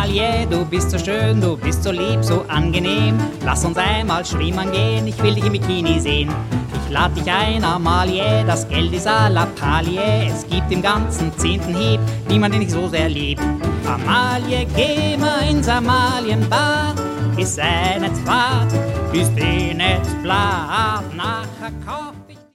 Amalie, du bist so schön, du bist so lieb, so angenehm. Lass uns einmal schwimmen gehen, ich will dich im Bikini sehen. Ich lad dich ein, Amalie, das Geld ist à la Palie. Es gibt im ganzen 10. Hieb niemand, den ich so sehr lieb. Amalie, geh mal ins Amalienbad, ist nicht fad, bist nicht blatt, nachher kauf